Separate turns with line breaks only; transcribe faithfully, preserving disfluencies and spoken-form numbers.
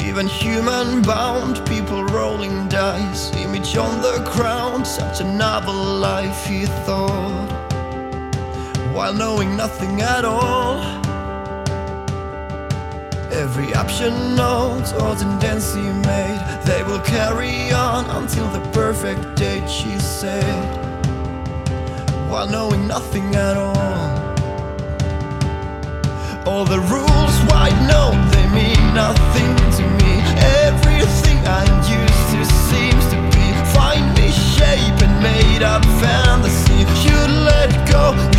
even human bound, people rolling dice, image on the ground, such a novel life he thought, while knowing nothing at all. Every option note or tendency made, they will carry on until the perfect date, she said, while knowing nothing at all. All the rules, why no, they mean nothing to me. Everything I'm used to seems to be finely shaped and made up fantasy. You let go.